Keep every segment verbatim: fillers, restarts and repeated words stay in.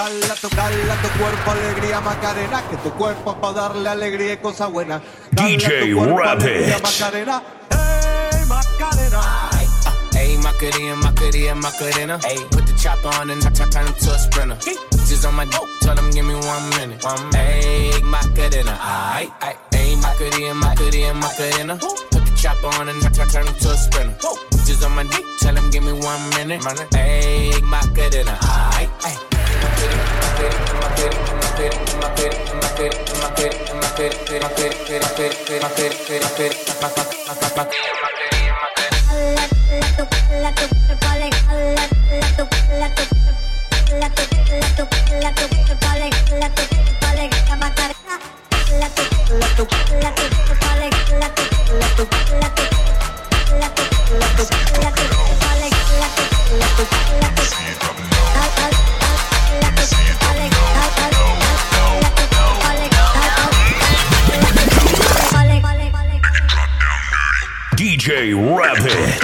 Dale a tu, dale a tu cuerpo alegría Macarena, que tu cuerpo pa' darle alegría y cosa buena. Dale D J a tu cuerpo Rabbit. alegría Macarena, hey Macarena. Ayy, Macarena, Macarena, Macarena. Ayy, put the chopper on and I turn him to a sprinter. Just on my dope, tell him give me one minute. One ayy, Macarena, aight, aight. Ayy, Macarena, Macarena, Macarena. Put the chopper on and I turn him to a sprinter. Just on my dope, tell him give me one minute. Ayy, Macarena, aight, aight. D J Rabbit.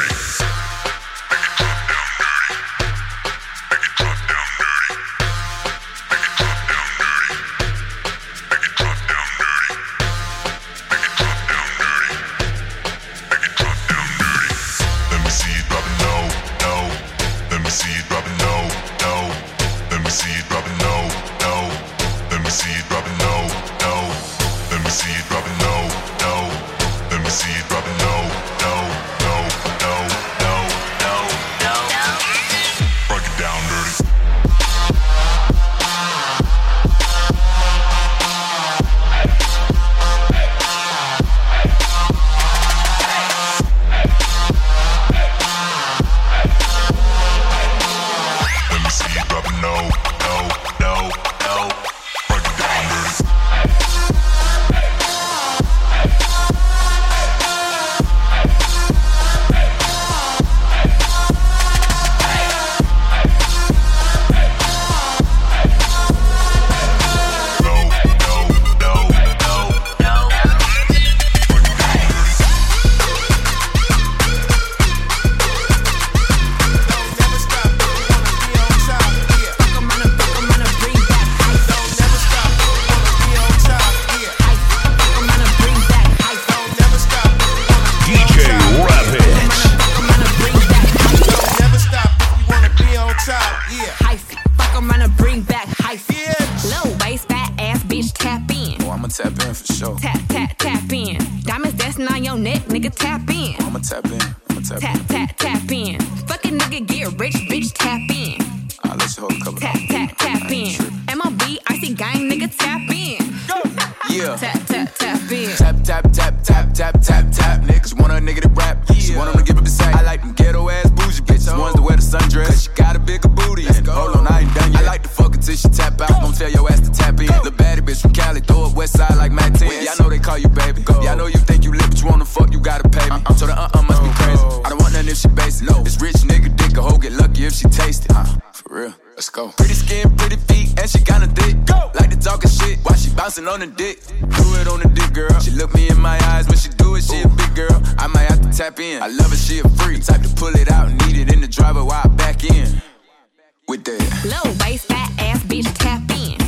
Tap in for sure. Tap, tap, tap in. Diamonds dancing on your neck, nigga, tap in. I'ma tap in. I'ma tap, tap in. Tap, tap, tap in. Fucking nigga get rich, bitch, tap in. I'll let you hold a couple. Tap, tap, tap in. M O B, icy gang, nigga, tap in. Yeah. Tap, tap, tap in. Tap, tap, tap, tap, tap, tap, tap. Niggas want a nigga to rap. She want him to give up the sack. I like them ghetto ass bougie bitches. Ones that wear the sundress. Cause she got a bigger booty. Hold on, I ain't done yet. I like to fuck her till she tap out. Don't tell your ass to tap in. The baddie bitch from Cali, throw up west side like Matt ten. Yeah, I know they call you baby. Yeah, I know you think you lit, but you wanna fuck, you gotta pay me. So the uh-uh must be crazy. I don't want nothing if she basic. No, it's rich nigga dick, a hoe get lucky if she taste it. Uh, for real, let's go. Pretty skin, pretty feet, and she kinda thick. Go. Like to talking shit while she bouncing on the dick. Do it on the dick, girl. She look me in my eyes when she do it, she a big girl. I might have to tap in. I love it, she a freak. Type to pull it out and eat it in the driver while I back in. With that low waist, fat ass bitch, tap in.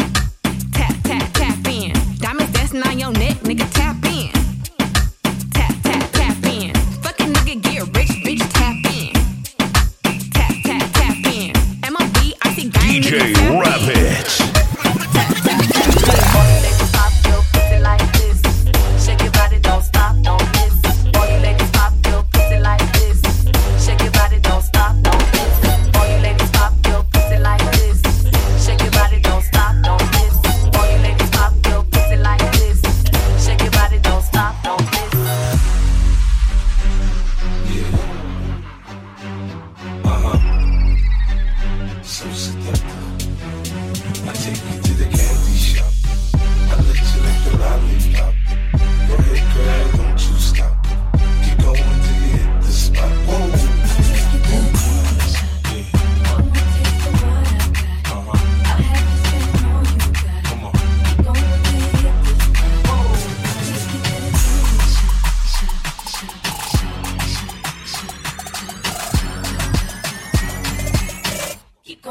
Tap, tap, tap in. Diamonds dancing on your neck, nigga, tap in. Tap, tap, tap in. Fucking nigga get rich, bitch, tap in. Tap, tap, tap in. M O B, icy gang, D J nigga, tap Rabbit. in. Tap, tap, tap in. Niggas pop your pussy like this. Shake your body, don't stop, don't miss. All you ladies pop your pussy like this. Shake your body, don't stop, don't miss. All you ladies pop your pussy like this. Shake your body, don't stop, don't miss. All you ladies pop your pussy like this. Shake your body, don't stop, don't miss. Yeah. Uh-huh. So seductive.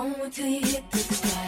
Boom until you hit the spot.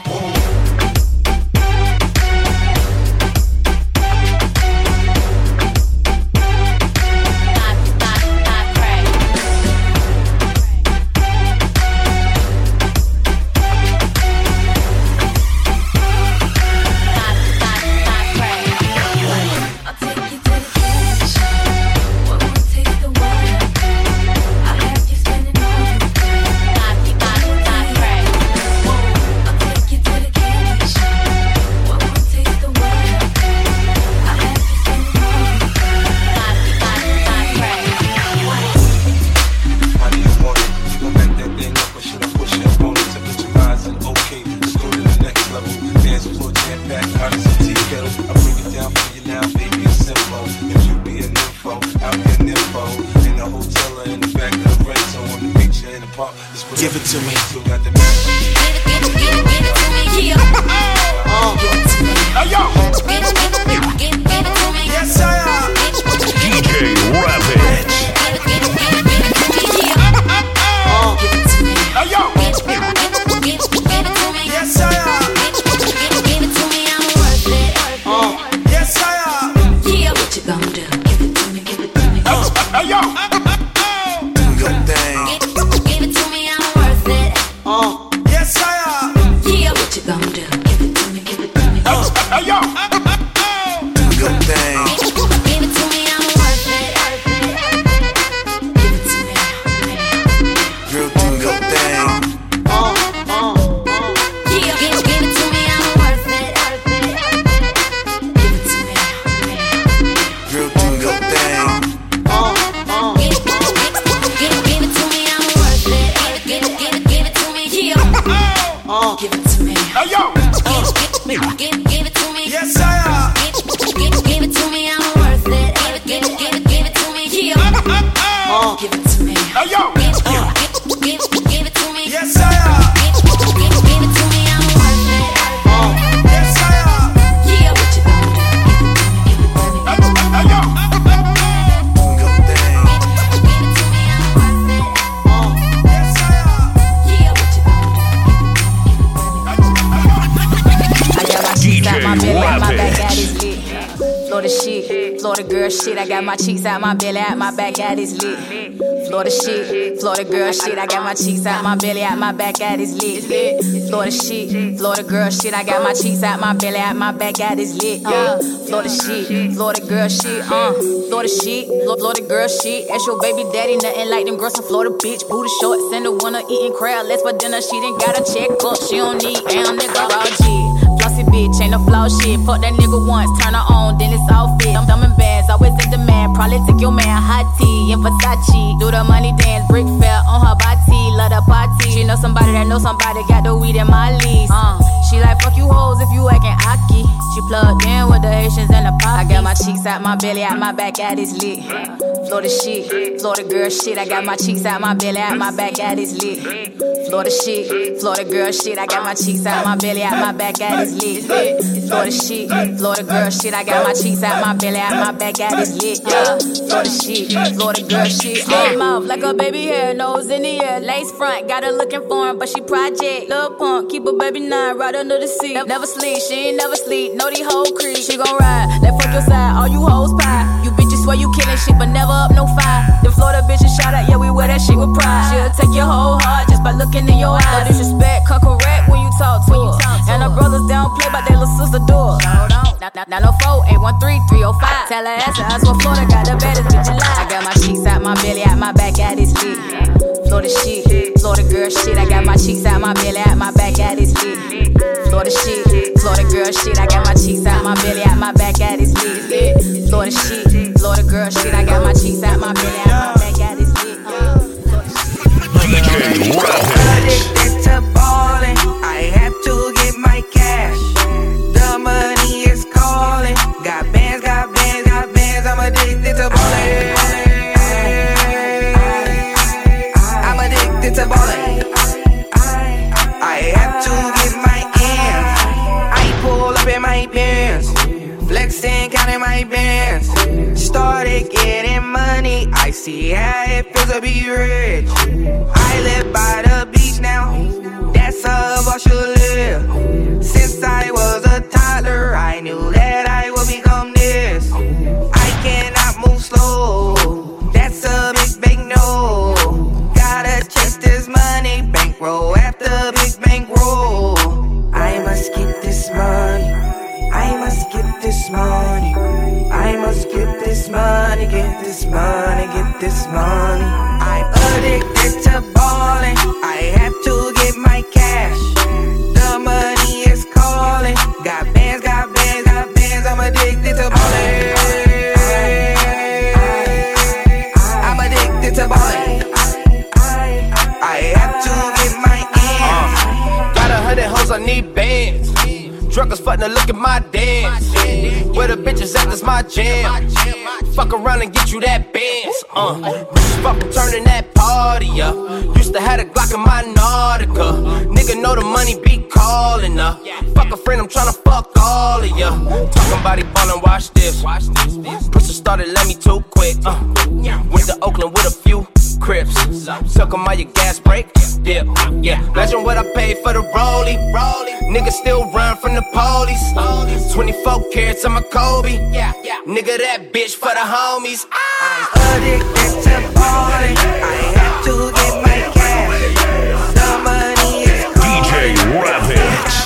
Give it to me. Yes, I am. D J Ravage. Yes, I am. Yes, I am. What you gonna do? Give it to me, give it to me. Hey, yo. Do your thing. Yes, I am. What you gonna do? Give it to me, give it to me. Hey, yo. Do your thing. Girl, do your thing. Girl, do your thing. Give it to me. Hey, yo. Give it to me. Yes, I am. Give it to me, I'm worth it. Give it, give it, give it to me. Give it to me. Hey, yo. Give it, give it to me. Yes, I am. Give it, give it to me, I'm worth it. Yes, I am. Yeah, what you gonna do? Give it to me, give it to me. Hey, yo. Do your thing. Give it to me, I'm worth it. Yes, I am. Yeah, what you gonna do? I got my D cheeks J out my belly, out my back Ravage. at his lit. Florida shit, Florida girl shit. I got my cheeks out my belly, out my back at his lit. Florida shit, Florida girl shit. I got my cheeks out my belly, out my back at his lit. Florida shit, Florida girl shit. I got my cheeks out my belly, out my back at his lit. Uh, Florida shit, Florida girl shit. Uh, Florida shit, Florida girl shit. That's your baby daddy, nothing like them girls from Florida bitch. Booty shorts in the winter, eating crab legs for dinner. She done got a check up, she don't need damn nigga raw G. Flossy bitch, ain't no flaw shit. Fuck that nigga once, turn her on, then it's all fit. I'm dumbing bands, always in demand. Probably took your man hot tea in Versace. Do the money dance, brick fair on her body. Love the party. She know somebody that know somebody, got the weed in my lease. Uh, she like fuck you hoes if you acting aki. She plugged in with the Haitians and the pop. I got my cheeks out my belly, out my back at his lit. Florida shit, Florida girl shit. I got my cheeks out my belly, out my back at his lit. Florida shit, Florida girl shit. I got my cheeks out my belly, out my back at his lit. Florida shit, Florida girl shit. I got my cheeks out my belly, out my back at his lit. Yeah. Florida shit, Florida girl shit. Uh. Mouth like a baby hair, nose in the air, lace front. Got her looking for him, but she project. Lil' punk, keep a baby nine right under the seat. Never sleep, she ain't never sleep. Know these whole creep. She gon' ride, let fuck your side. All you hoes pie. You bitches swear you killing shit, but never up no fire. The Florida bitches shout out, yeah, we wear that shit with pride. She'll take your whole heart just by looking in your eyes. No disrespect, come correct when you talk to her. And her brothers don't play, but they little sister do it. nine oh four, eight one three, three oh five. Tell her ass that's what Florida got the baddest bitch alive. I got my cheeks out my belly, out my back at his lit. Florida shit, Florida girl shit. I got my cheeks out my belly, out my back at his lit. Florida shit, Florida girl shit. I got my cheeks out my belly, out my back at his lit. Florida shit, Florida girl shit. I got my cheeks out my belly, out my back at his lit. D J Ravage. Addicted to ballin', I have to get my cash. The money is calling. Got bands, got bands, got bands. I'm addicted to ballin'. I'm addicted to ballin'. I have to get my ends. I pull up in my pants, flexing, counting my bands. Started getting money. I see how it feels to be rich. I live by the beach now. That's a need bands. Drunk as fuck, now look at my dance. Where the bitches at, that's my jam. Fuck around and get you that Benz. Uh, bitches fuck turning that party up. Used to have a Glock in my Nautica. Nigga know the money be calling up. Fuck a friend, I'm tryna fuck all of ya. Talking body ballin', watch this. Push started, let me too quick. Uh, went to Oakland with a few Crips. Suck 'em all your gas break. Dip. Yeah. Imagine what I paid for the rollie. Nigga still run from the police. twenty-four carats on my Kobe. Nigga that bitch for the homies. I'm addicted to party. I have to get my cash. The money is D J Ravage.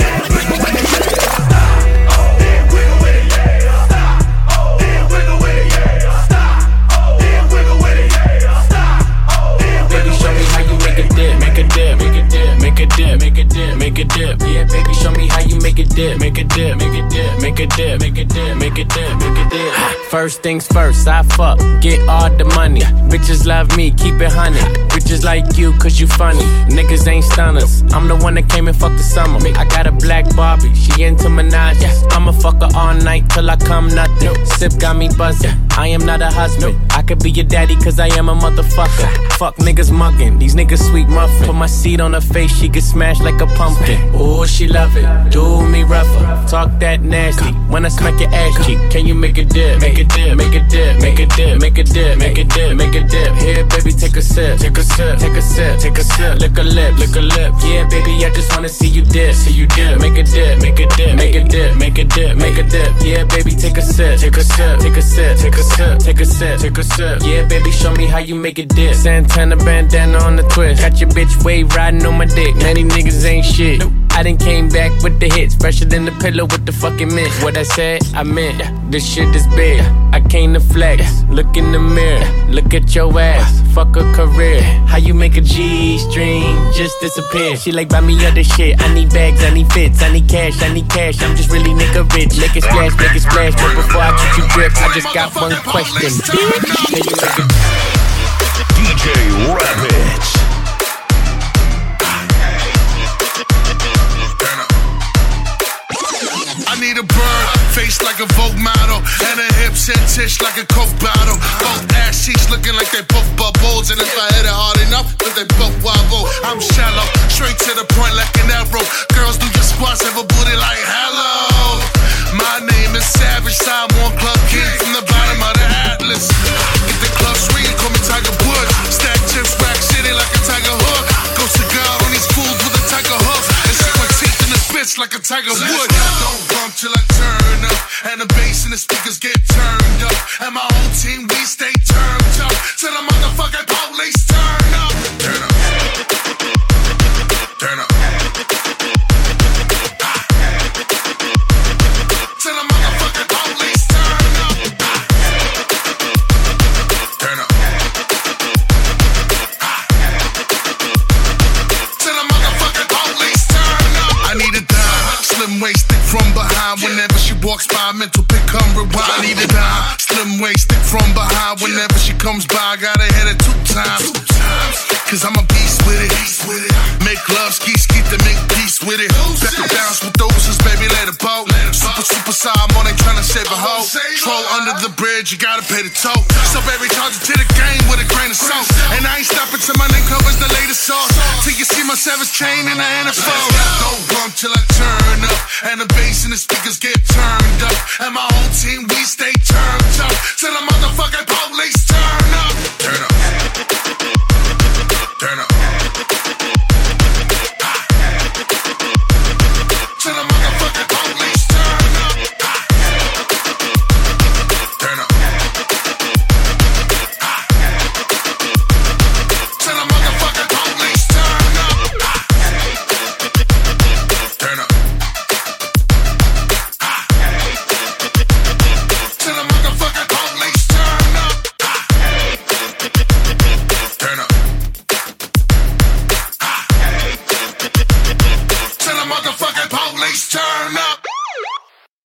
Make a dip, make a dip, make a dip, make a dip, make a dip. Yeah, baby, show me how you make a dip, make a dip, make a dip, make a dip, make a dip, make a dip, make a dip. First things first, I fuck, get all the money. Bitches love me, keep it honey. Bitches like you, cause you funny. Niggas ain't stunners. I'm the one that came and fucked the summer. I got a black Barbie, she into Minaj. I'ma fuck her all night till I come nothing. Sip got me buzzing. I am not a husband. I could be your daddy, cause I am a motherfucker. Fuck niggas mugging, these niggas sweet muffin. Put my seed on her face, she get smashed like a pumpkin. Ooh, she love it, do me rougher. Talk that nasty, when I smack your ass cheek. Can you make a dip, make a dip, make a dip, make a dip, make a dip, make a dip, make a dip. Here, baby, take a sip, take a sip, take a sip, take a sip. Lick a lip, lick a lip. Yeah, baby, I just wanna see you dip, see you dip. Make a dip, make a dip, make a dip, make a dip, make a dip. Yeah, baby, take a sip, take a sip, take a sip, take a sip, take a sip, take a sip. Yeah, baby, show me how you make a dip. Santana bandana on the twist. Got your bitch wave riding on my dick. Many niggas ain't shit. I done came back with the hits, fresher than the pillow with the fucking mint. What I said, I meant. This shit is big. I came to flex. Look in the mirror. Look at your ass. Fuck a career. How you make a G-string just disappear? She like, buy me other shit. I need bags, I need fits, I need cash, I need cash. I'm just really nigga rich. Make it splash, make it splash. But before I get you drip, I just got one question. Can you make a D J Ravage. I need a bird, face like a Vogue model, and her hips and tish like a Coke bottle. Both ass cheeks looking like they both bubbles, and if I hit it hard enough, then they both wobble. I'm shallow, straight to the point like an arrow. Girls do your squats, have a booty like hello. My name is Savage, time one club king from the bottom of the Atlas. Get the club swinging, call me Tiger Woods. Stack chips, rack city like a Tiger Hook. Go cigar on these fools with a Tiger Hook, and stick my teeth in the bitch like a Tiger Wood. Don't bump till I turn up, and the bass and the speakers get turned up, and my whole team we stay turned up till the motherfucking police turn up. Turn up. Turn up. Till the motherfucking police turn up. Turn up. Till the motherfucking police turn up. I need a dime, slim waist, stick from behind. Whenever she walks by, mental pick come rewind. I need a dime, slim waist, stick from behind. Whenever she comes by, I gotta hit it two times. Cause I'm a beast with it. Make love, ski, ski to make peace with it. Back and bounce with doses, baby, let it boat. Super, super side, I'm on it trying to save a hoe. Troll under the bridge, you gotta pay the toll. So baby, charge it to the game with a grain of salt. And I ain't stopping till my name covers the latest sauce. Till you see my savage chain in the N F L. Don't bump till I turn up, and the bass and the speakers get turned up, and my whole team we stay turned up till the motherfucking police turn up.